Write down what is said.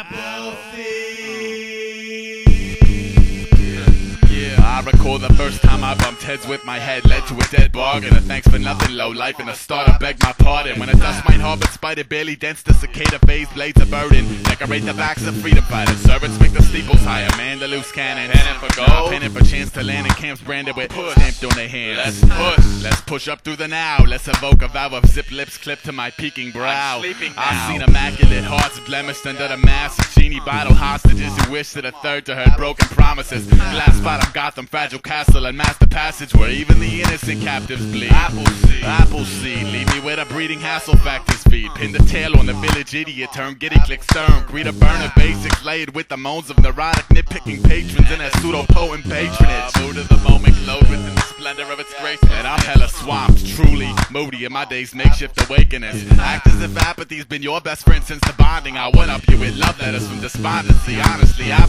I recall the first time I bumped heads with my head, led to a dead bargain. A thanks for nothing, low life, and a starter begged my pardon. When a dust mite harbor spider barely dents the cicada phase, blades a burden. Decorate the backs of freedom fighters. Servants make the steeples higher, man the loose cannon. Penning for gold, penning for chance to land in camps branded with stamped on their hands. Let's push up through the now. Let's evoke a vow of zip lips clipped to my peaking brow. I've seen immaculate hearts blemished under the mask of genie bottle hostages who wish to the third to her broken promises. Glass spot of Gotham, fragile castle and master passage where even the innocent captives bleed. Appleseed, leave me with a breeding hassle factors feed. Pin the tail on the village idiot, turn giddy, click stern. Greet a burner, basics laid with the moans of neurotic nitpicking patrons and their pseudo-potent patronage. Mood of the moment glowed within the splendor of its grace. And I'm hella swamped, truly moody in my day's makeshift awakenings. Act as if apathy's been your best friend since the bonding. I went up you with love letters from despondency. Honestly, I